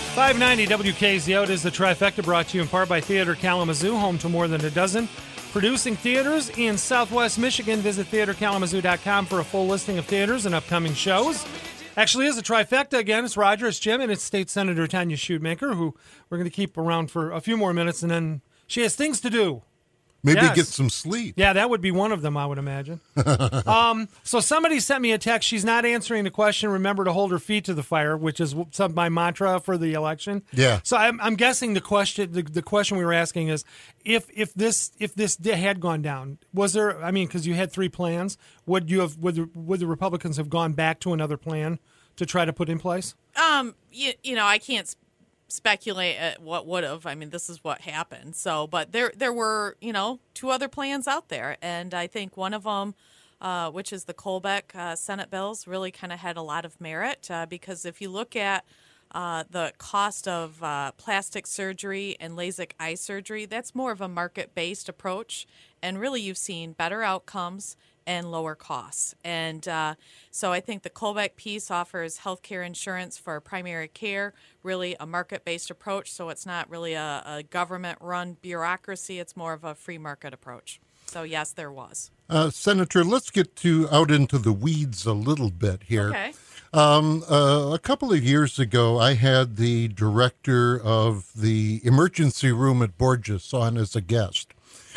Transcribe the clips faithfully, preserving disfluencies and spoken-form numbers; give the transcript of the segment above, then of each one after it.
five ninety W K Z O. It is the Trifecta, brought to you in part by Theater Kalamazoo, home to more than a dozen producing theaters in Southwest Michigan. Visit theater kalamazoo dot com for a full listing of theaters and upcoming shows. Actually, is a Trifecta again. It's Roger, it's Jim, and it's State Senator Tanya Shoemaker, who we're going to keep around for a few more minutes, and then she has things to do. Maybe Yes. get some sleep. Yeah, that would be one of them, I would imagine. um, so somebody sent me a text. She's not answering the question. Remember to hold her feet to the fire, which is some my mantra for the election. Yeah. So I'm, I'm guessing the question the, the question we were asking is if if this if this di- had gone down, was there? I mean, because you had three plans, would you have would the, would the Republicans have gone back to another plan to try to put in place? Um, you, you know, I can't sp- speculate at what would have. I mean, this is what happened. So, but there there were, you know, two other plans out there, and I think one of them, uh, which is the Colbeck uh, Senate bills, really kind of had a lot of merit uh, because if you look at uh, the cost of uh, plastic surgery and LASIK eye surgery, that's more of a market-based approach, and really you've seen better outcomes and lower costs. And uh, so I think the Colbeck piece offers healthcare insurance for primary care, really a market-based approach. So it's not really a, a government-run bureaucracy. It's more of a free market approach. So yes, there was. Uh, Senator, let's get to out into the weeds a little bit here. Okay. Um, uh, a couple of years ago, I had the director of the emergency room at Borges on as a guest.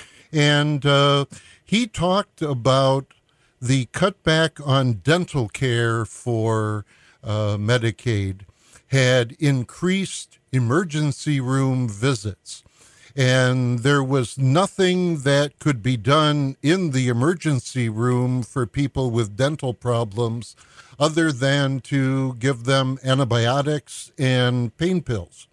And uh, he talked about the cutback on dental care for uh, Medicaid had increased emergency room visits. And there was nothing that could be done in the emergency room for people with dental problems other than to give them antibiotics and pain pills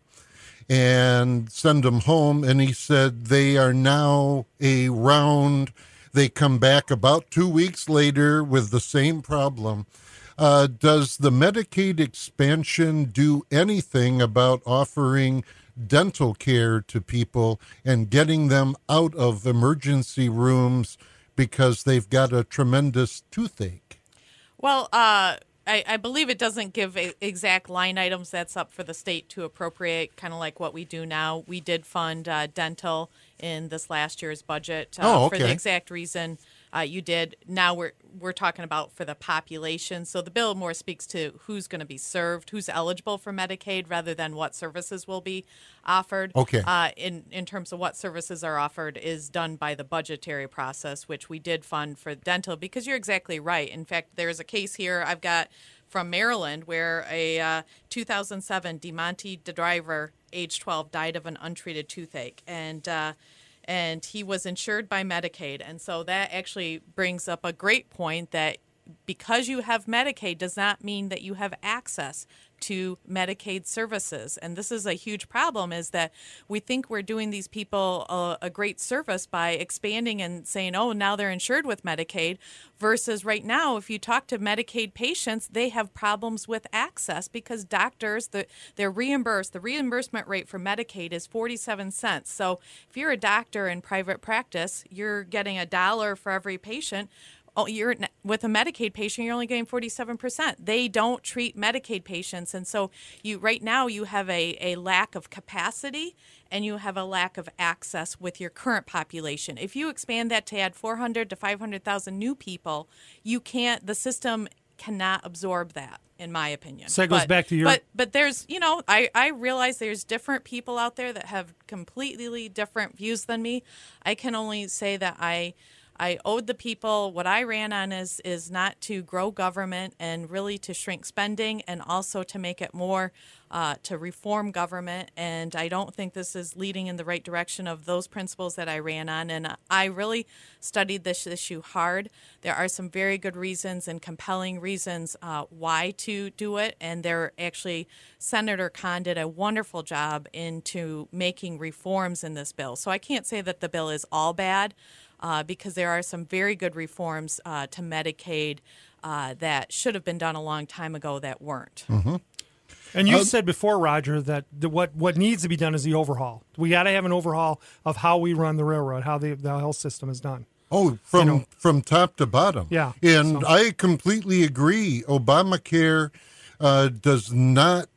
and send them home. And he said they are now a round. They come back about two weeks later with the same problem. Uh, does the Medicaid expansion do anything about offering dental care to people and getting them out of emergency rooms because they've got a tremendous toothache? Well, uh, I, I believe it doesn't give a, exact line items. That's up for the state to appropriate, kind of like what we do now. We did fund uh, dental in this last year's budget uh, Oh, for okay. the exact reason uh, you did. Now we're we're talking about for the population. So the bill more speaks to who's going to be served, who's eligible for Medicaid, rather than what services will be offered. Okay. Uh, in in terms of what services are offered is done by the budgetary process, which we did fund for dental, because you're exactly right. In fact, there's a case here I've got from Maryland where a uh, two thousand seven DeMonte driver, age twelve, died of an untreated toothache, and uh, and he was insured by Medicaid. And so that actually brings up a great point that because you have Medicaid does not mean that you have access to Medicaid services. And this is a huge problem, is that we think we're doing these people a, a great service by expanding and saying, oh, now they're insured with Medicaid, versus right now, if you talk to Medicaid patients, they have problems with access because doctors, the, they're reimbursed. The reimbursement rate for Medicaid is forty-seven cents. So if you're a doctor in private practice, you're getting a dollar for every patient. Oh, you're with a Medicaid patient, you're only getting forty-seven percent. They don't treat Medicaid patients. And so you right now you have a, a lack of capacity and you have a lack of access with your current population. If you expand that to add four hundred to five hundred thousand new people, you can't, the system cannot absorb that, in my opinion. So it goes but, back to your... But, but there's, you know, I, I realize there's different people out there that have completely different views than me. I can only say that I... I owed the people, what I ran on is is not to grow government and really to shrink spending, and also to make it more, uh, to reform government. And I don't think this is leading in the right direction of those principles that I ran on. And I really studied this issue hard. There are some very good reasons and compelling reasons uh, why to do it. And there actually, Senator Khan did a wonderful job into making reforms in this bill. So I can't say that the bill is all bad. Uh, because there are some very good reforms uh, to Medicaid uh, that should have been done a long time ago that weren't. Mm-hmm. And you Uh, said before, Roger, that the, what what needs to be done is the overhaul. We got to have an overhaul of how we run the railroad, how the, the health system is done. Oh, from You know. from top to bottom. Yeah, And so- I completely agree. Obamacare uh, does not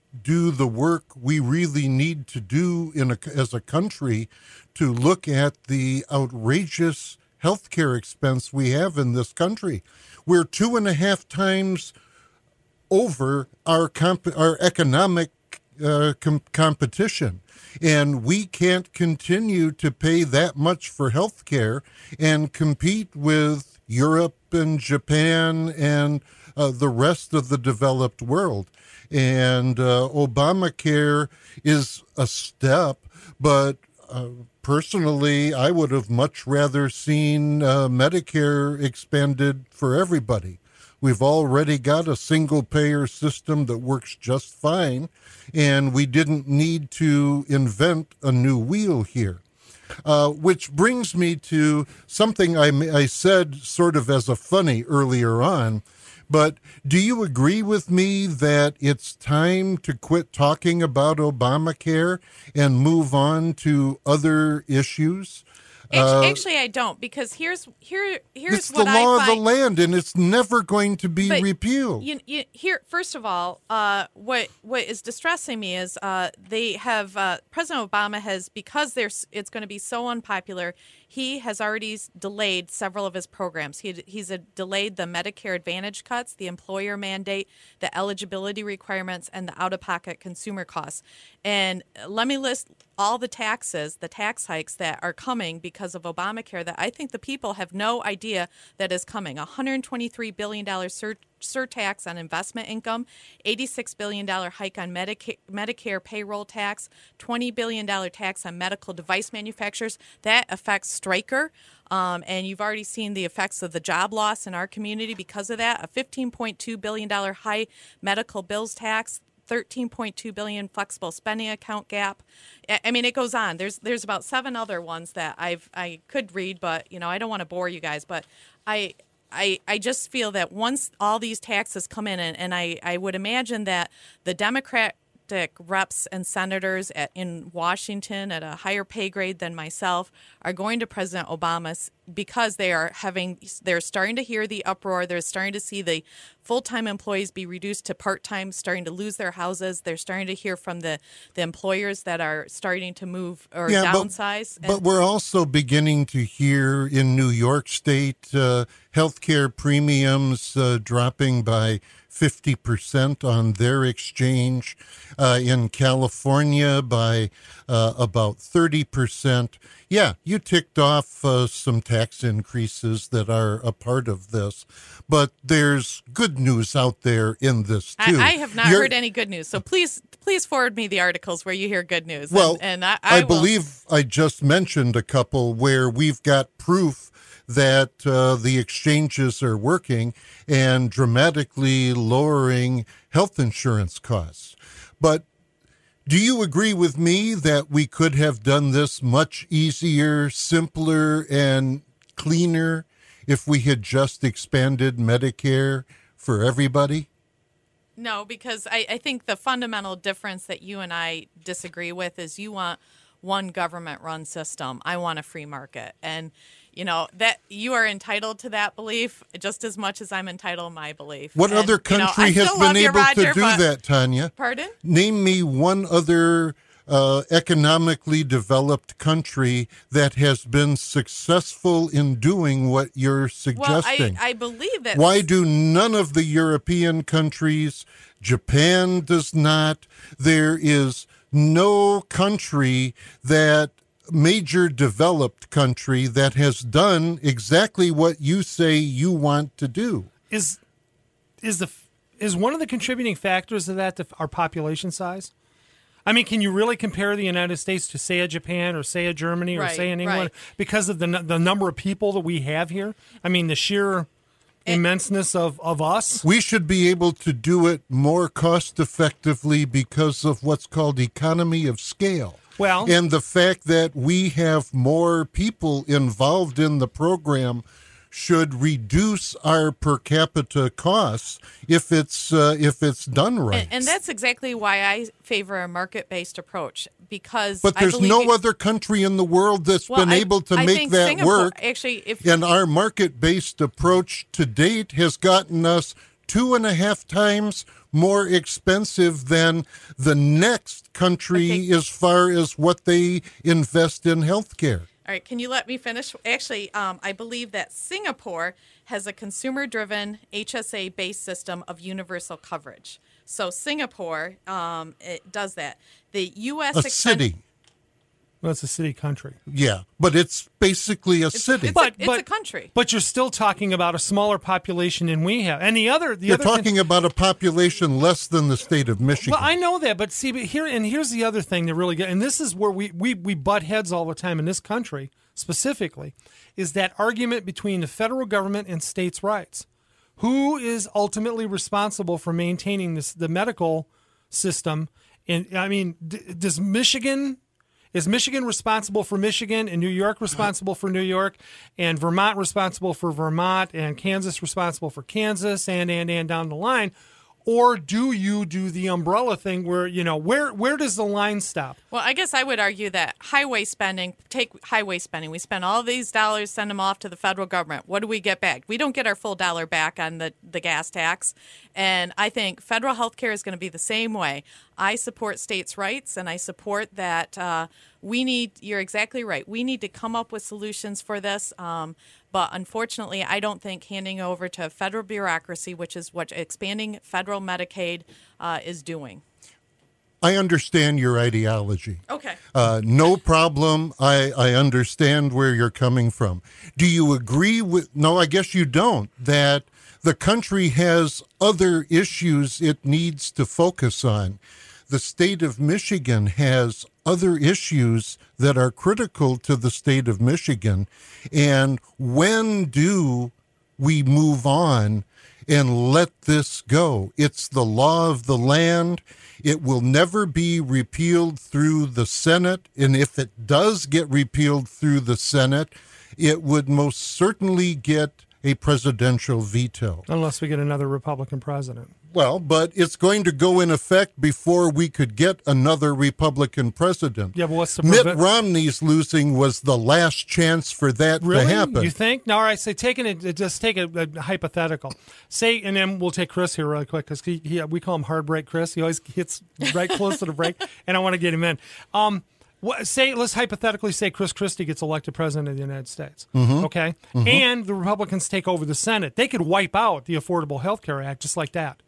do the work we really need to do in a, as a country to look at the outrageous healthcare expense we have in this country. We're two and a half times over our comp- our economic uh, com- competition. And we can't continue to pay that much for health care and compete with Europe and Japan and uh, the rest of the developed world. And uh, Obamacare is a step, but uh, personally, I would have much rather seen uh, Medicare expanded for everybody. We've already got a single-payer system that works just fine, and we didn't need to invent a new wheel here. Uh, which brings me to something I, I said sort of as a funny earlier on, but do you agree with me that it's time to quit talking about Obamacare and move on to other issues? Actually, uh, actually, I don't, because here's here here's it's what the law I find, of the land, and it's never going to be but repealed. You, you, here, first of all, uh, what what is distressing me is uh, they have uh, President Obama has, because there's it's going to be so unpopular. He has already delayed several of his programs. He, he's a, delayed the Medicare Advantage cuts, the employer mandate, the eligibility requirements, and the out-of-pocket consumer costs. And let me list all the taxes, the tax hikes that are coming because of Obamacare that I think the people have no idea that is coming. one hundred twenty-three billion dollars sur- surtax on investment income, eighty-six billion dollars hike on Medica- Medicare payroll tax, twenty billion dollars tax on medical device manufacturers. That affects Stryker. Um, and you've already seen the effects of the job loss in our community because of that. A fifteen point two billion dollars high medical bills tax, thirteen point two billion dollars flexible spending account gap. I mean, it goes on. There's there's about seven other ones that I've I could read, but you know I don't want to bore you guys. But I I I just feel that once all these taxes come in, and, and I I would imagine that the Democratic reps and senators at, in Washington at a higher pay grade than myself are going to President Obama because they are having they're starting to hear the uproar. They're starting to see the full-time employees be reduced to part-time, starting to lose their houses. They're starting to hear from the, the employers that are starting to move or yeah, downsize. But, but we're also beginning to hear in New York State uh, healthcare premiums uh, dropping by fifty percent on their exchange, uh, in California by uh, about thirty percent. Yeah, you ticked off uh, some tax increases that are a part of this, but there's good news out there in this too. I, I have not You're, heard any good news, so please please forward me the articles where you hear good news. Well, and, and I, I, I believe I just mentioned a couple where we've got proof that uh, the exchanges are working and dramatically lowering health insurance costs. But do you agree with me that we could have done this much easier, simpler, and cleaner if we had just expanded Medicare for everybody? No, because I, I think the fundamental difference that you and I disagree with is you want one government-run system. I want a free market. And you know, that you are entitled to that belief just as much as I'm entitled to my belief. What and, other country you know, has been able Roger, to do but, that, Tanya? Pardon? Name me one other uh, economically developed country that has been successful in doing what you're suggesting. Well, I, I believe that. Why do none of the European countries, Japan does not, there is no country that major developed country that has done exactly what you say you want to do. Is is the is one of the contributing factors of that the, our population size? I mean, can you really compare the United States to, say, a Japan or, say, a Germany or, right, say, in England right. because of the the number of people that we have here? I mean, the sheer immenseness of, of us. We should be able to do it more cost effectively because of what's called economy of scale. Well, and the fact that we have more people involved in the program should reduce our per capita costs if it's uh, if it's done right. And, and that's exactly why I favor a market-based approach, because but there's no it, other country in the world that's well, been I, able to I make think that Singapore, work. Actually, if and our market-based approach to date has gotten us two and a half times more expensive than the next country Okay. as far as what they invest in healthcare. All right, can you let me finish? Actually, um, I believe that Singapore has a consumer-driven H S A-based system of universal coverage. So Singapore um, it does that. The U S A expen- city. Well, it's a city country. Yeah, but it's basically a city. It's, But- a, it's but- a country. But you're still talking about a smaller population than we have. And the other, the You're other con- talking about a population less than the state of Michigan. Well, I know that, but see, but here and here's the other thing that really get, and this is where we, we we butt heads all the time in this country specifically, is that argument between the federal government and states' rights. Who is ultimately responsible for maintaining this the medical system? And I mean, d- does Michigan? Is Michigan responsible for Michigan and New York responsible for New York and Vermont responsible for Vermont and Kansas responsible for Kansas and, and, and down the line? Or do you do the umbrella thing where, you know, where where does the line stop? Well, I guess I would argue that highway spending, take highway spending, we spend all these dollars, send them off to the federal government. What do we get back? We don't get our full dollar back on the, the gas tax. And I think federal health care is going to be the same way. I support states' rights, and I support that uh, we need, you're exactly right, we need to come up with solutions for this. Um, but unfortunately, I don't think handing over to federal bureaucracy, which is what expanding federal Medicaid uh, is doing. I understand your ideology. Okay. Uh, no problem. I, I understand where you're coming from. Do you agree with, no, I guess you don't, that the country has other issues it needs to focus on? The state of Michigan has other issues that are critical to the state of Michigan. And when do we move on and let this go? It's the law of the land. It will never be repealed through the Senate. And if it does get repealed through the Senate, it would most certainly get a presidential veto. Unless we get another Republican president. Well, but it's going to go in effect before we could get another Republican president. Yeah, but what's the Mitt prevent- Romney's losing was the last chance for that Really? to happen. You think? No, all right, say taking it, just take a, a hypothetical. Say, and then we'll take Chris here really quick because he, he, we call him Heartbreak Chris. He always hits right close to the break, and I want to get him in. Um, what, say, let's hypothetically say Chris Christie gets elected president of the United States, Mm-hmm. okay? And the Republicans take over the Senate. They could wipe out the Affordable Health Care Act just like that.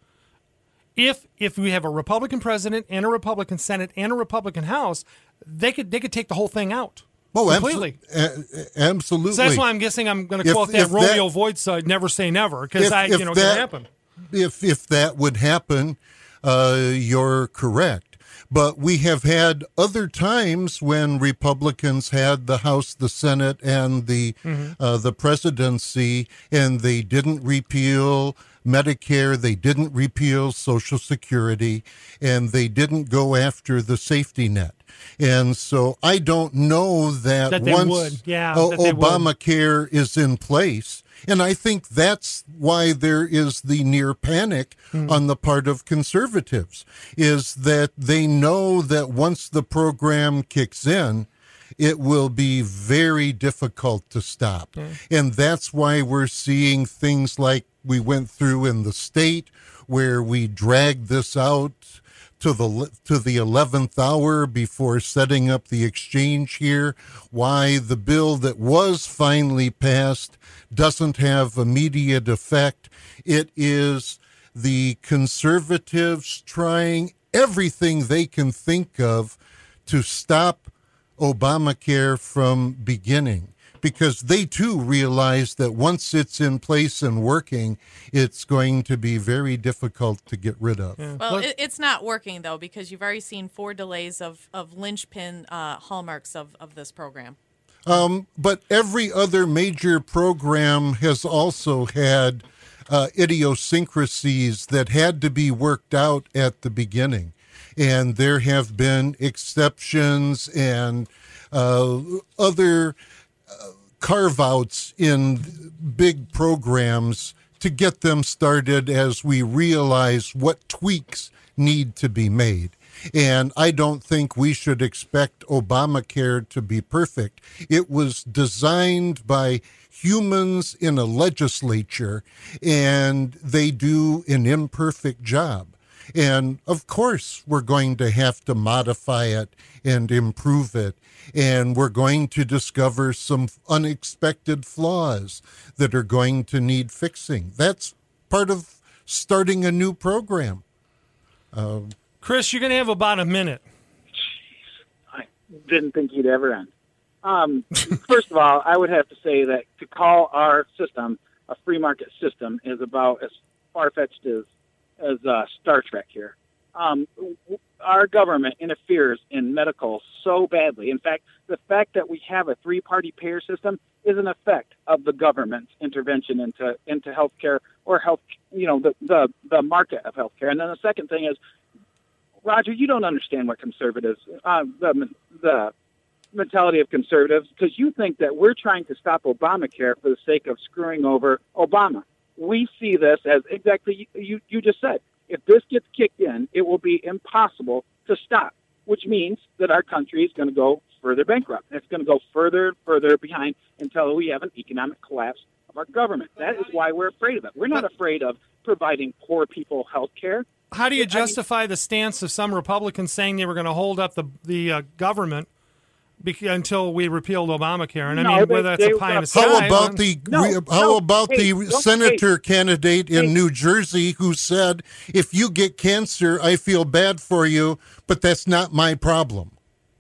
If if we have a Republican president and a Republican Senate and a Republican House, they could they could take the whole thing out Oh, completely. abso- a- absolutely. So that's why I'm guessing I'm going to If- quote that if that- Romeo Voigt's "Never Say Never" because If- I if you know it that- can happen. If if that would happen, uh, you're correct. But we have had other times when Republicans had the House, the Senate, and the Mm-hmm. uh, the presidency, and they didn't repeal Medicare, they didn't repeal Social Security, and they didn't go after the safety net. And so I don't know that, That they once would. Yeah, O- that they would. Obamacare is in place, and I think that's why there is the near panic Hmm. on the part of conservatives, is that they know that once the program kicks in, it will be very difficult to stop. And that's why we're seeing things like we went through in the state, where we dragged this out to the to the eleventh hour before setting up the exchange here, why the bill that was finally passed doesn't have immediate effect. It is the conservatives trying everything they can think of to stop Obamacare from beginning, because they too realize that once it's in place and working, it's going to be very difficult to get rid of. Well, Look- it, it's not working, though, because you've already seen four delays of, of linchpin uh, hallmarks of, of this program. But every other major program has also had uh, idiosyncrasies that had to be worked out at the beginning. And there have been exceptions and uh, other uh, carve-outs in big programs to get them started as we realize what tweaks need to be made. And I don't think we should expect Obamacare to be perfect. It was designed by humans in a legislature, and they do an imperfect job. And of course, we're going to have to modify it and improve it. And we're going to discover some unexpected flaws that are going to need fixing. That's part of starting a new program. Uh, Chris, you're going to have about a minute. I didn't think you'd ever end. Um, first of all, I would have to say that to call our system a free market system is about as far-fetched as, as uh, Star Trek here. Um, our government interferes in medical so badly. In fact, the fact that we have a three-party payer system is an effect of the government's intervention into into healthcare or health, you know, the, the, the market of healthcare. And then the second thing is, Roger, you don't understand what conservatives, uh, the, the mentality of conservatives, because you think that we're trying to stop Obamacare for the sake of screwing over Obama. We see this as exactly you, you just said. If this gets kicked in, it will be impossible to stop, which means that our country is going to go further bankrupt. It's going to go further and further behind until we have an economic collapse of our government. That is why we're afraid of it. We're not afraid of providing poor people health care. How do you justify the stance of some Republicans saying they were going to hold up the the uh, government bec- until we repealed Obamacare? And I No, mean, they- whether that's they- a pie in the How sky. about when- the No, re- how no, about hey, the don't- senator hey, candidate in hey. New Jersey who said, "If you get cancer, I feel bad for you, but that's not my problem."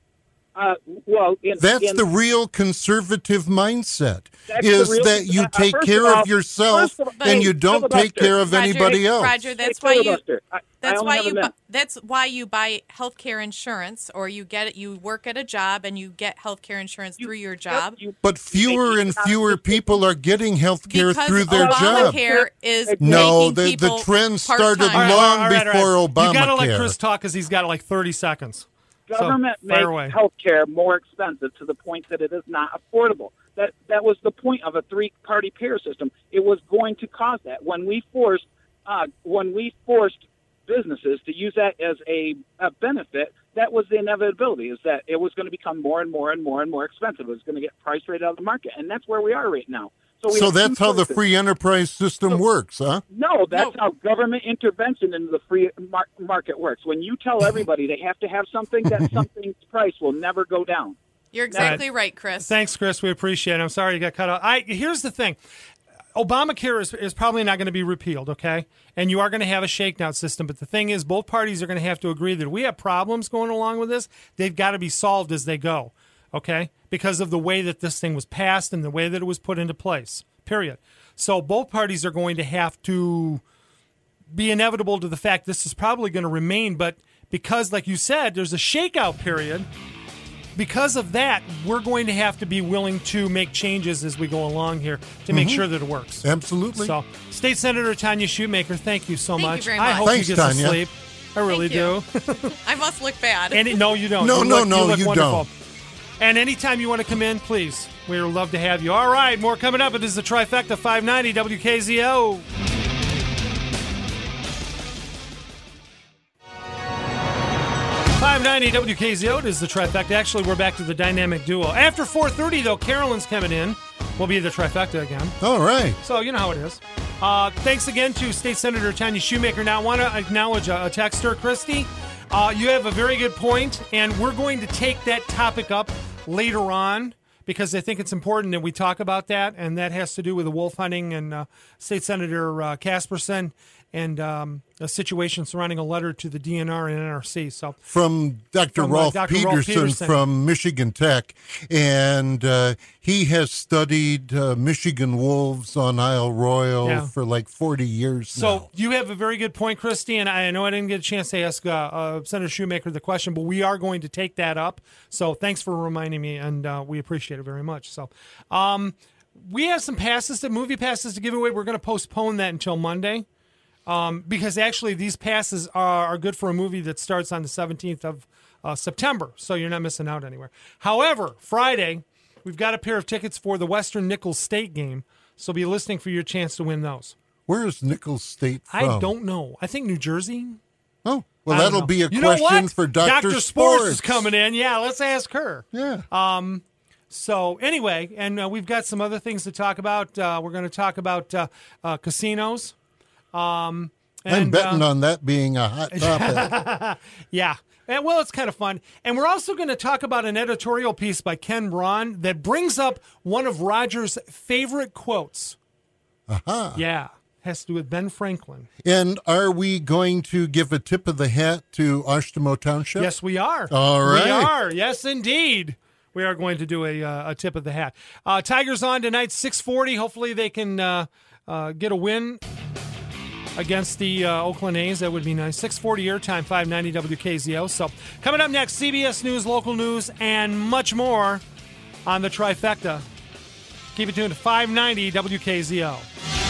Uh, well, in, That's in, the real conservative mindset, That's is the real- that you uh, take first care of all- of yourself first of all- and hey, you don't take filibuster. care of Roger, anybody else. Roger, that's Hey, why you. filibuster. I- I That's only why have a you. Bu- minute. that's why you buy healthcare insurance, or you get it. You work at a job and you get healthcare insurance You- through your yep, job. you- But fewer Hey, and you- fewer people are getting health care because through their job. Obamacare is No, making the, the people trend started part-time. All right, long all right, all right, before all right. Obamacare. You got to let Chris talk because he's got like thirty seconds. Government so, fire makes away. health care more expensive to the point that it is not affordable. That that was the point of a three-party payer system. It was going to cause that. When we forced uh, when we forced businesses to use that as a, a benefit, that was the inevitability, is that it was going to become more and more and more and more expensive. It was going to get priced right out of the market, and that's where we are right now. So, we So have that's two how the choices. free enterprise system So- works, huh? No, that's No. how government intervention into the free mar- market works. When you tell everybody they have to have something, that something's price will never go down. You're exactly right, Chris. Thanks, Chris. We appreciate it. I'm sorry you got cut off. I here's the thing. Obamacare is, is probably not going to be repealed, okay? And you are going to have a shakedown system. But the thing is, both parties are going to have to agree that if we have problems going along with this, they've got to be solved as they go, okay? Because of the way that this thing was passed and the way that it was put into place, period. So both parties are going to have to be inevitable to the fact this is probably going to remain. But because, like you said, there's a shakeout period, because of that, we're going to have to be willing to make changes as we go along here to make sure that it works. Absolutely. So, State Senator Tanya Shoemaker, thank you so Thank you much. very I much. hope Thanks, you get Tanya. some sleep. I really Thank do. you. I must look bad. And it- no, you don't. No, you no, look, no, you, look you wonderful. don't. And anytime you want to come in, please, we would love to have you. All right, more coming up. It is the Trifecta five ninety W K Z O. five ninety W K Z O, it is the Trifecta. Actually, we're back to the dynamic duo. After four thirty, though, Carolyn's coming in. We'll be the Trifecta again. All right. So, you know how it is. Uh, thanks again to State Senator Tanya Shoemaker. Now, I want to acknowledge a, a texter, Christy. Uh, you have a very good point, and we're going to take that topic up later on because I think it's important that we talk about that, and that has to do with the wolf hunting and uh, State Senator uh, Casperson and um, a situation surrounding a letter to the D N R and N R C. So, From Doctor From, uh, Rolf, Doctor Rolf Peterson, Peterson. from Michigan Tech, and uh, he has studied uh, Michigan wolves on Isle Royal Yeah. for like forty years So now. you have a very good point, Christy, and I know I didn't get a chance to ask uh, uh, Senator Shoemaker the question, but we are going to take that up. So thanks for reminding me, and uh, we appreciate it very much. So um, we have some passes, to movie passes to give away. We're going to postpone that until Monday um, because actually these passes are, are good for a movie that starts on the seventeenth of uh, September, so you're not missing out anywhere. However, Friday, we've got a pair of tickets for the Western Nichols State game, so be listening for your chance to win those. Where is Nichols State from? I don't know. I think New Jersey. Oh, well, I don't that'll know. be a You know question what? for Doctor Sports. Sports is coming in. Yeah, let's ask her. Yeah. Um, so anyway, and uh, we've got some other things to talk about. Uh, we're going to talk about uh, uh, casinos. Um, and, I'm betting uh, on that being a hot topic. Yeah. And, well, it's kind of fun. And we're also going to talk about an editorial piece by Ken Braun that brings up one of Roger's favorite quotes. Aha. Yeah. Has to do with Ben Franklin. And are we going to give a tip of the hat to Oshtemo Township? Yes, we are. All right. We are. Yes, indeed. We are going to do a, uh, a tip of the hat. Uh, Tigers on tonight, six forty. Hopefully they can uh, uh, get a win against the uh, Oakland A's. That would be nice. six forty airtime, five ninety W K Z O. So coming up next, C B S News, local news, and much more on the Trifecta. Keep it tuned to five ninety W K Z O.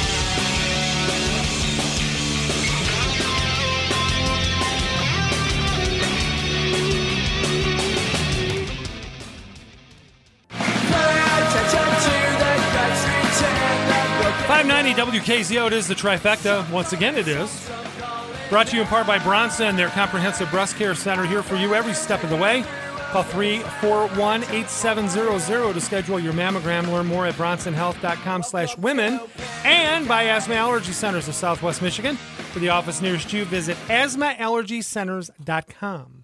five ninety W K Z O, it is the Trifecta. Once again, it is. Brought to you in part by Bronson, their comprehensive breast care center, here for you every step of the way. Call three four one, eight seven zero zero to schedule your mammogram. Learn more at bronsonhealth.com slash women. And by Asthma Allergy Centers of Southwest Michigan. For the office nearest you, visit asthma allergy centers dot com.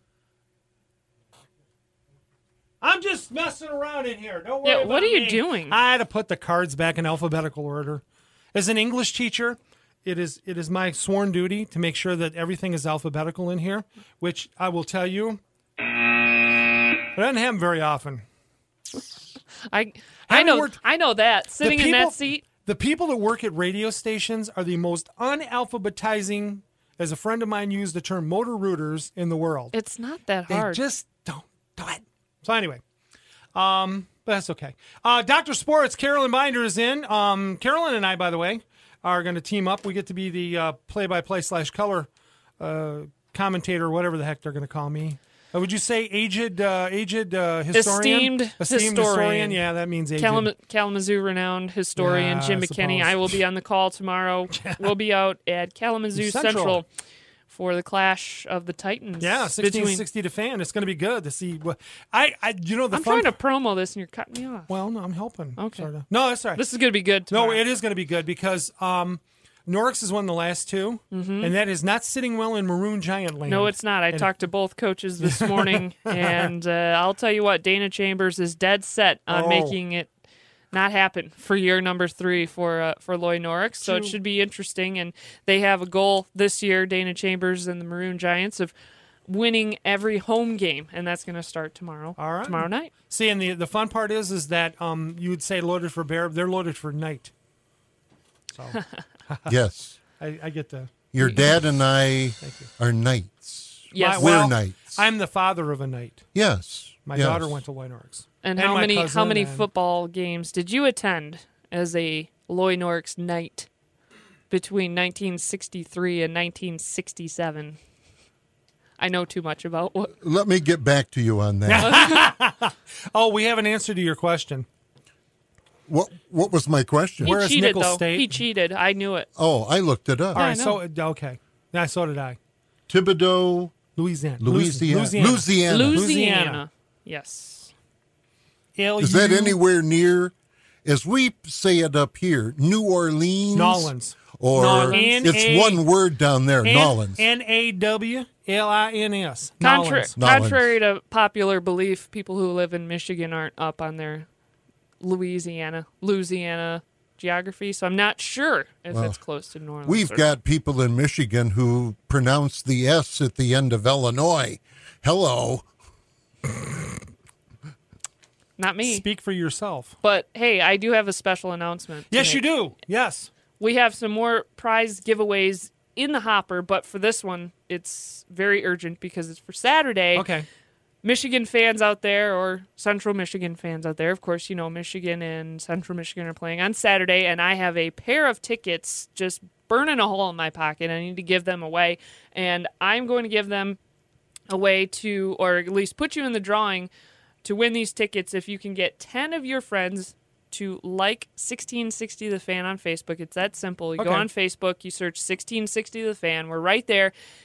I'm just messing around in here. Don't worry Yeah, about what are you me. doing? I had to put the cards back in alphabetical order. As an English teacher, it is it is my sworn duty to make sure that everything is alphabetical in here, which I will tell you, it doesn't happen very often. I I Having know worked- I know that. Sitting The in people- that seat. The people that work at radio stations are the most unalphabetizing, as a friend of mine used the term, motor rooters in the world. It's not that They hard. just don't do it. So anyway, um, but that's okay. Uh, Doctor Sports, Carolyn Binder is in. Um, Carolyn and I, by the way, are going to team up. We get to be the uh, play-by-play slash color uh, commentator, whatever the heck they're going to call me. Uh, would you say aged, uh, aged uh, historian? Esteemed Esteemed historian. Yeah, that means aged. Kalam- Kalamazoo renowned historian Yeah, Jim I McKinney. suppose. I will be on the call tomorrow. We'll be out at Kalamazoo Central. Central. for the clash of the Titans. Yeah, sixteen between- sixty to fan. It's going to be good to see. What, I, I, you know, the I'm fun. trying to promo this and you're cutting me off. Well, no, I'm helping. Okay. Sorta. No, that's all right. This is going to be good No, tomorrow. it is going to be good because um, Norix has won the last two, and that is not sitting well in Maroon Giant land. No, it's not. I And- talked to both coaches this morning, and uh, I'll tell you what, Dana Chambers is dead set on Oh. making it not happen for year number three for uh, for Loy Norix. So it True. should be interesting. And they have a goal this year, Dana Chambers and the Maroon Giants, of winning every home game, and that's going to start tomorrow. All right. Tomorrow night. See, and the the fun part is, is that um, you would say loaded for bear. They're loaded for night. So Yes. I, I get the. Your dad and I are knights. Yes. My- We're well, knights. I'm the father of a knight. Yes. My yes. daughter went to Loy Norix. And, And how my many how cousin many and- football games did you attend as a Loy Norix Knight between nineteen sixty-three and nineteen sixty-seven? I know too much about what. Let me get back to you on that. Oh, we have an answer to your question. what What was my question? He Where is cheated Nickel though. State? He cheated. I knew it. Oh, I looked it up. All right, I so okay, yeah, so did I. Thibodeau, Louisiana, Louisiana. Louisiana. Louisiana. Louisiana. Louisiana. Yes. Is that L U anywhere near, as we say it up here, New Orleans? Nolans. Or Nolans. it's N A one word down there, Nolans. N A W L I N S. Contra- Nolans. Nolans. Contrary to popular belief, people who live in Michigan aren't up on their Louisiana, Louisiana geography, so I'm not sure if Well, it's close to New Orleans. We've or got people in Michigan who pronounce the S at the end of Illinois. Hello. not me. Speak for yourself. But hey, I do have a special announcement. to Yes, you make. do. Yes. We have some more prize giveaways in the hopper, but for this one, it's very urgent because it's for Saturday. Okay. Michigan fans out there, or Central Michigan fans out there, of course, you know, Michigan and Central Michigan are playing on Saturday, and I have a pair of tickets just burning a hole in my pocket. I need to give them away, and I'm going to give them away to, or at least put you in the drawing to win these tickets if you can get ten of your friends to like sixteen sixty The Fan on Facebook. It's that simple. You go Okay. on Facebook, you search sixteen sixty The Fan. We're right there.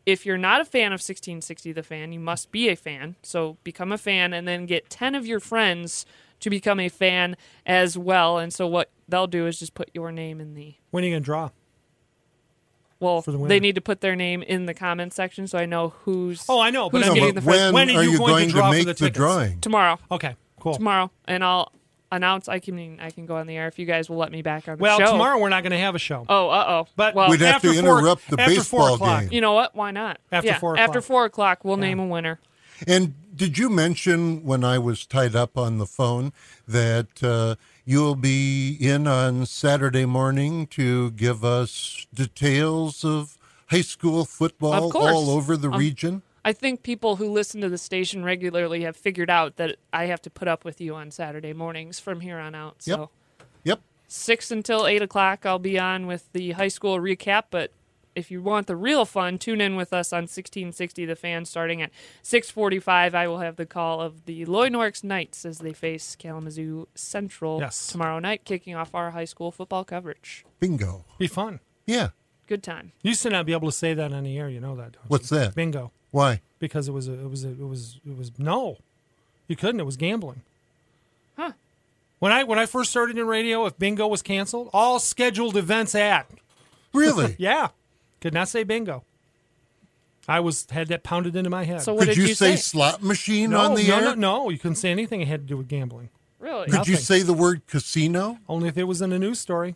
if you're not a fan of sixteen sixty The Fan, you must be a fan. So become a fan and then get ten of your friends to become a fan as well. And so what they'll do is just put your name in the... When are you going to draw? Well, For the winner. they need to put their name in the comment section so I know who's Oh, I know, but who's I mean, getting but the first... when, when are are you you going to going to, draw for make the the, tickets? drawing? Tomorrow. Okay, cool. Tomorrow. And I'll announce... I can I can go on the air if you guys will let me back on the Well, show. tomorrow we're not going to have a show. Oh, uh-oh. But well, We'd have after to four- interrupt the after baseball four o'clock. game. you know what? Why not? After yeah, four After o'clock. four o'clock, we'll name a winner. And did you mention when I was tied up on the phone that uh, you'll be in on Saturday morning to give us details of high school football Of course. all over the Um, region? I think people who listen to the station regularly have figured out that I have to put up with you on Saturday mornings from here on out. So Yep. Yep. six until eight o'clock, I'll be on with the high school recap. But if you want the real fun, tune in with us on sixteen sixty The Fan starting at six forty-five. I will have the call of the Loy Norix Knights as they face Kalamazoo Central Yes. tomorrow night, kicking off our high school football coverage. Bingo. Be fun. Yeah. Good time. You used to not be able to say that on the air. You know that, don't What's you? that? Bingo. Why? Because it was a, it was a, it was it was no, you couldn't. It was gambling. Huh. When I when I first started in radio, if bingo was canceled, all scheduled events at Really? yeah, could not say bingo. I was had that pounded into my head. So what Could did you, you say, say? slot machine no, on the no, air? no, no, you couldn't say anything that had to do with gambling. Really? Could you Nothing. say the word casino? Only if it was in a news story.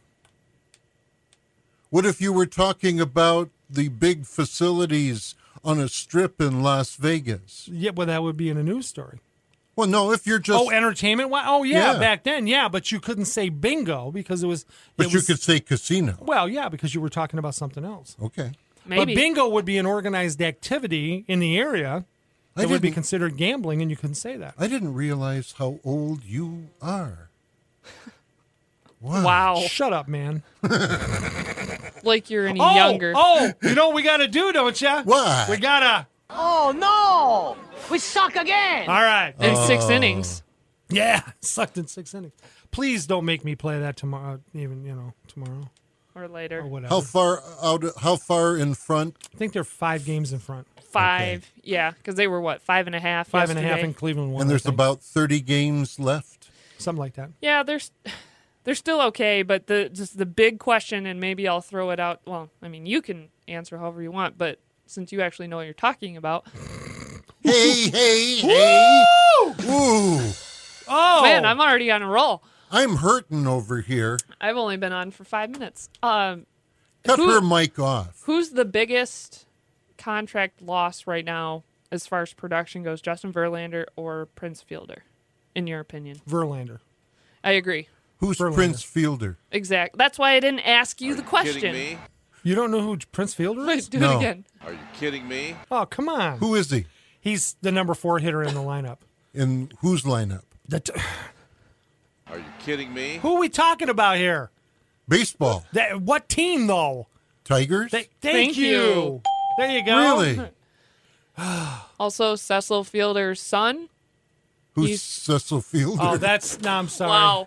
What if you were talking about the big facilities on a strip in Las Vegas? Yeah, well, that would be in a news story. Well, no, if you're just... Oh, entertainment? Why- Oh, yeah, Yeah. back then, yeah, but you couldn't say bingo because it was. but it you was- could say casino. Well, yeah, because you were talking about something else. Okay. Maybe. But bingo would be an organized activity in the area I that would be didn't- considered gambling, and you couldn't say that. I didn't realize how old you are. Wow. Wow. Shut up, man. Like you're any Oh, younger. oh, you know what we got to do, don't you? What? We got to. Oh no! We suck again! All right. In six Oh. innings. Yeah, sucked in six innings. Please don't make me play that tomorrow, even, you know, tomorrow Or later. or whatever. How far out? How far in front? I think they're five games in front. Five. Yeah, because they were, what, five and a half Five and a half yesterday? in Cleveland. One, And there's I think. about thirty games left. something like that. Yeah, they're, s- they're still okay, but the just the big question, and maybe I'll throw it out. Well, I mean, you can answer however you want, but since you actually know what you're talking about. Hey, hey, hey! Ooh, Oh, Man, I'm already on a roll. I'm hurting over here. I've only been on for five minutes. Um, Cut Who- her mic off. Who's the biggest contract loss right now as far as production goes, Justin Verlander or Prince Fielder, in your opinion? Verlander. I agree. Who's Verlander. Prince Fielder? Exactly. That's why I didn't ask you the question. Kidding me? You don't know who Prince Fielder Wait, is? do No. it again. Are you kidding me? Oh, come on. Who is he? He's the number four hitter in the lineup. In whose lineup? The t- Are you kidding me? who are we talking about here? Baseball. That, what team, though? Tigers? Th- thank, Thank you. you. There you go. Really? Also, Cecil Fielder's son. Who's He's- Cecil Fielder? Oh, that's no. I'm sorry. Wow.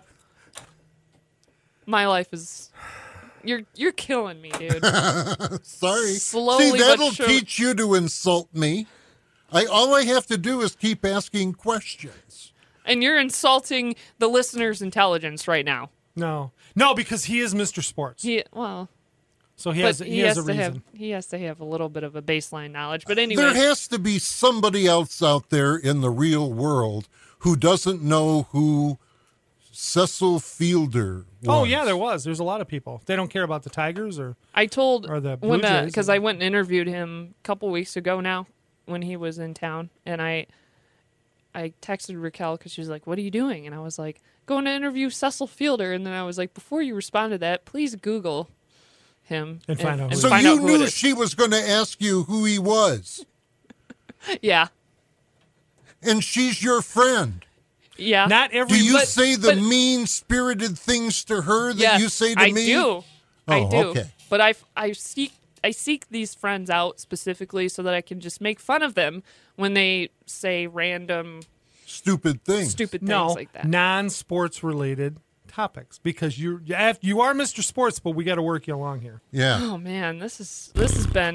My life is. You're you're killing me, dude. Sorry. Slowly See, but that'll surely- teach you to insult me. I all I have to do is keep asking questions. And you're insulting the listener's intelligence right now. No, no, because he is Mister Sports, He well, so he but has he, he, has, has, a to reason. have he has to have a little bit of a baseline knowledge. But anyway, There has to be somebody else out there in the real world who doesn't know who Cecil Fielder was. Oh yeah, there was. There's a lot of people. They don't care about the Tigers or I told Or the Blue when Jays. because I went and interviewed him a couple weeks ago now when he was in town, and I I texted Raquel because she was like, "What are you doing?" And I was like, "Going to interview Cecil Fielder." And then I was like, "Before you respond to that, please Google him And find out who So it find you out who it knew is." she was going to ask you who he was, Yeah, and she's your friend. yeah. not every. Do you But- say the but- mean-spirited things to her that yes, you say to I me? do. I Oh, do. okay. But I I seek I seek these friends out specifically so that I can just make fun of them when they say random Stupid things. stupid things no like that. non-sports related topics because you're you have- you are Mister Sports, but we got to work you along here. Yeah. Oh man, this is this has been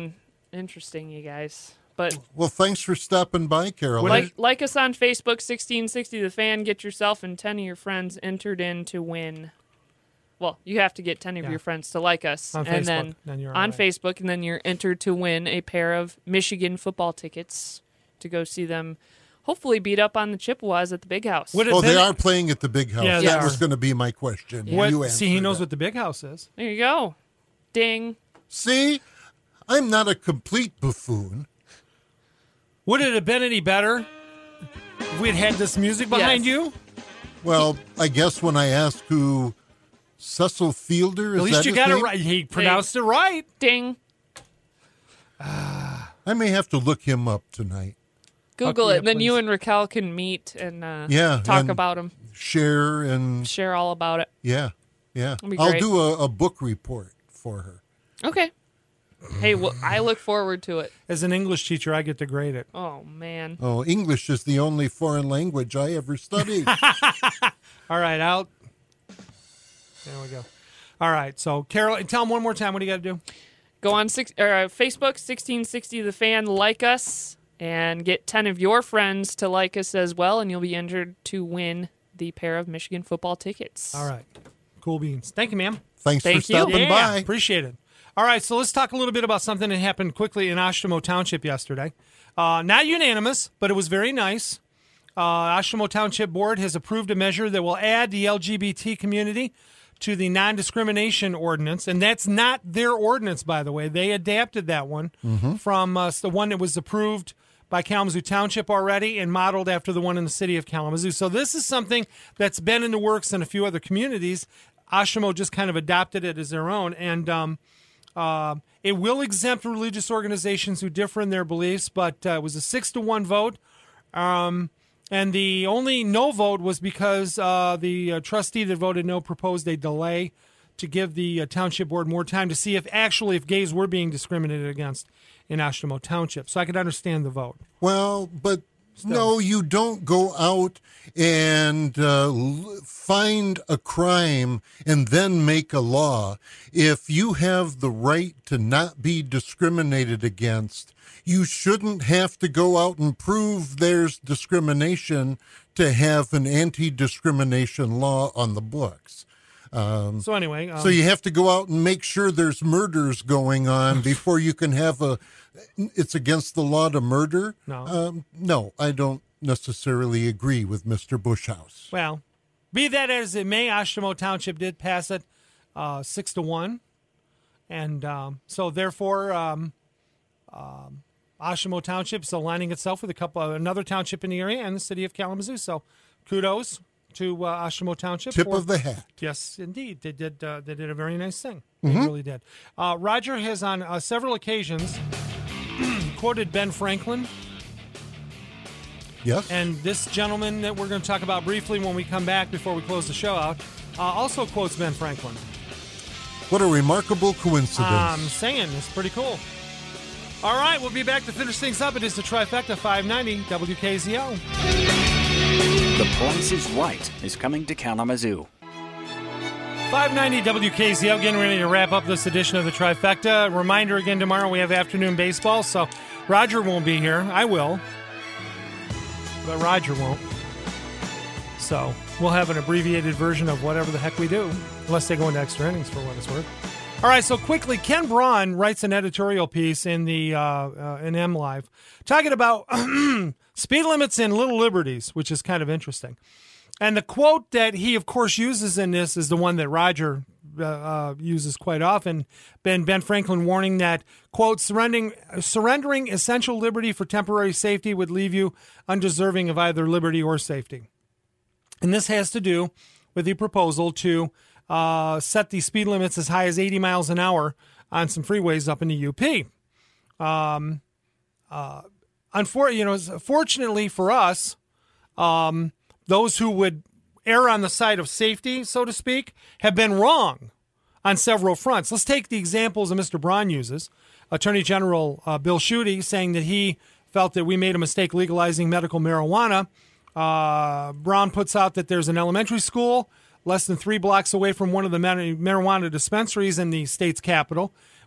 Interesting, you guys. But Well, thanks for stopping by, Carol. like like us on Facebook, sixteen sixty The Fan. Get yourself and ten of your friends entered in to win. Well, you have to get ten of Yeah. your friends to like us. On and Facebook, then, then you're on all right. Facebook, and then you're entered to win a pair of Michigan football tickets to go see them hopefully beat up on the Chippewas at the Big House. Would it Oh, been- they are playing at the Big House. Yeah, they that are. was going to be my question. What, You see, he answered knows that. what the big house is. There you go. Ding. See, I'm not a complete buffoon. Would it have been any better if we'd had this music behind Yes. you? Well, I guess when I asked who Cecil Fielder is, At least that you his got it name? right. He pronounced it right. Ding. I may have to look him up tonight. Google Okay, it, and then you please. and Raquel can meet and uh, Yeah, talk and- about them, Share and share all about it. yeah, yeah. That'd be I'll great. do a, a book report for her. Okay. Hey, well, I look forward to it. As an English teacher, I get to grade it. Oh, man. Oh, English is the only foreign language I ever studied. All right, out. There we go. All right, so Carol, tell them one more time. What do you got to do? Go on six, or, uh, Facebook, sixteen sixty The Fan, like us, and get ten of your friends to like us as well, and you'll be entered to win the pair of Michigan football tickets. All right, cool beans. Thank you, ma'am. Thanks Thank for you. stopping Yeah, by. appreciate it. All right, so let's talk a little bit about something that happened quickly in Oshtemo Township yesterday. Uh, not unanimous, but it was very nice. Uh, Oshtemo Township Board has approved a measure that will add the L G B T community to the non-discrimination ordinance, and that's not their ordinance, by the way. They adapted that one from uh, the one that was approved by Kalamazoo Township already and modeled after the one in the city of Kalamazoo. So this is something that's been in the works in a few other communities. Oshtemo just kind of adopted it as their own, and um, uh, it will exempt religious organizations who differ in their beliefs, but uh, it was a six to one vote. Um, and the only no vote was because uh, the uh, trustee that voted no proposed a delay to give the uh, township board more time to see if actually if gays were being discriminated against in Oshtemo Township. So I could understand the vote. Well, but no, you don't go out and uh, l- find a crime and then make a law. If you have the right to not be discriminated against, you shouldn't have to go out and prove there's discrimination to have an anti-discrimination law on the books. So anyway, um, So you have to go out and make sure there's murders going on before you can have a. It's against the law to murder. No. um, no, I don't necessarily agree with Mister Bushhouse. well, be that as it may, Oshtemo Township did pass it uh, six to one, and um, so therefore, um, um, Oshtemo Township is aligning itself with a couple of another township in the area and the city of Kalamazoo. So, kudos to uh, Oshtemo Township. Tip for- of the hat. Yes, indeed, they did. Uh, they did a very nice thing. They really did. Uh, Roger has on uh, several occasions quoted Ben Franklin. Yes. And this gentleman that we're going to talk about briefly when we come back before we close the show out uh, also quotes Ben Franklin. What a remarkable coincidence. I'm saying it's pretty cool. All right, we'll be back to finish things up. It is the Trifecta five ninety W K Z O. The Price is Right is coming to Kalamazoo. five ninety W K Z O, getting ready to wrap up this edition of the Trifecta. Reminder again, tomorrow we have afternoon baseball, so Roger won't be here. I will. But Roger won't. So we'll have an abbreviated version of whatever the heck we do, unless they go into extra innings for what it's worth. All right, so quickly, Ken Braun writes an editorial piece in the uh, uh, in M Live talking about speed limits and little liberties, which is kind of interesting. And the quote that he, of course, uses in this is the one that Roger uh, uh, uses quite often. Ben Ben Franklin warning that, quote, surrendering, surrendering essential liberty for temporary safety would leave you undeserving of either liberty or safety. And this has to do with the proposal to uh, set the speed limits as high as eighty miles an hour on some freeways up in the U P. Um, uh, unfor- you know, fortunately for us, um, those who would err on the side of safety, so to speak, have been wrong on several fronts. Let's take the examples that Mister Braun uses. Attorney General uh, Bill Schuette saying that he felt that we made a mistake legalizing medical marijuana. Uh, Braun puts out that there's an elementary school less than three blocks away from one of the mar- marijuana dispensaries in the state's capital,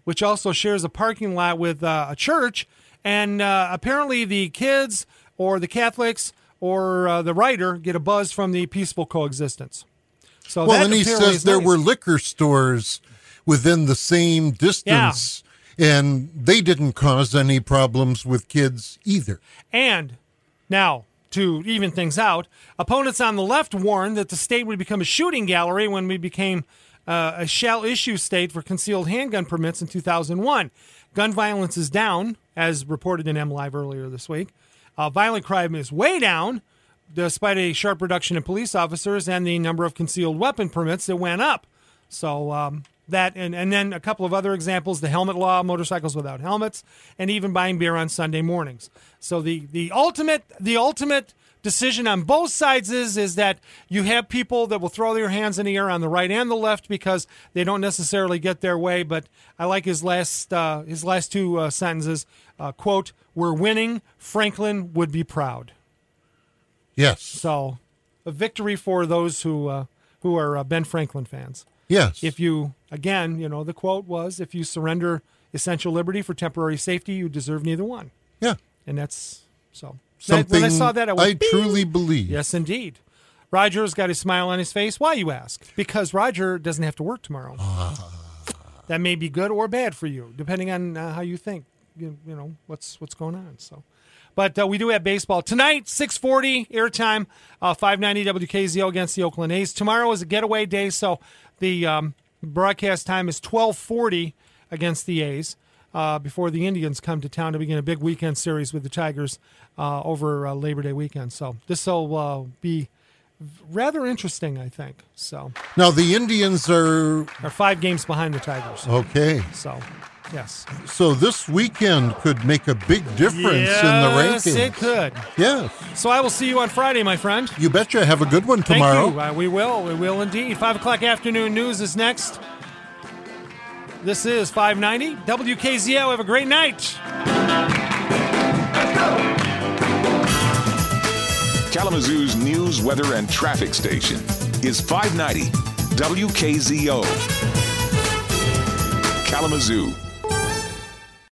which also shares a parking lot with uh, a church. And uh, apparently the kids or the Catholics or uh, the writer get a buzz from the peaceful coexistence. So well, that and he apparently says is there nice. were liquor stores within the same distance, and they didn't cause any problems with kids either. And now, to even things out, opponents on the left warned that the state would become a shooting gallery when we became uh, a shall-issue state for concealed handgun permits in two thousand one. Gun violence is down, as reported in M Live earlier this week. Uh, violent crime is way down, despite a sharp reduction in police officers and the number of concealed weapon permits that went up. So um, that, and, and then a couple of other examples, the helmet law, motorcycles without helmets, and even buying beer on Sunday mornings. So the, the ultimate the ultimate decision on both sides is, is that you have people that will throw their hands in the air on the right and the left because they don't necessarily get their way. But I like his last uh, his last two uh, sentences. Uh, quote, "We're winning. Franklin would be proud." Yes. So a victory for those who uh, who are uh, Ben Franklin fans. Yes. If you, again, you know, the quote was, if you surrender essential liberty for temporary safety, you deserve neither one. Yeah. And that's so. Something when I saw that, I, went, I truly believe. Yes, indeed. Roger's got a smile on his face. Why, you ask? Because Roger doesn't have to work tomorrow. That may be good or bad for you, depending on uh, how you think. You, you know what's what's going on. So, but uh, we do have baseball tonight. six forty airtime. Uh, five ninety W K Z O against the Oakland A's. Tomorrow is a getaway day, so the um, broadcast time is twelve forty against the A's. Uh, before the Indians come to town to begin a big weekend series with the Tigers uh, over uh, Labor Day weekend. So this will uh, be rather interesting, I think. So now the Indians are are five games behind the Tigers. Okay. So yes. So this weekend could make a big difference yes, in the rankings. Yes, it could. Yes. So I will see you on Friday, my friend. You betcha. Have a good one tomorrow. Thank you. Uh, we will. We will indeed. Five o'clock afternoon news is next. This is five ninety W K Z O. Have a great night. Kalamazoo's news, weather, and traffic station is five ninety W K Z O. Kalamazoo.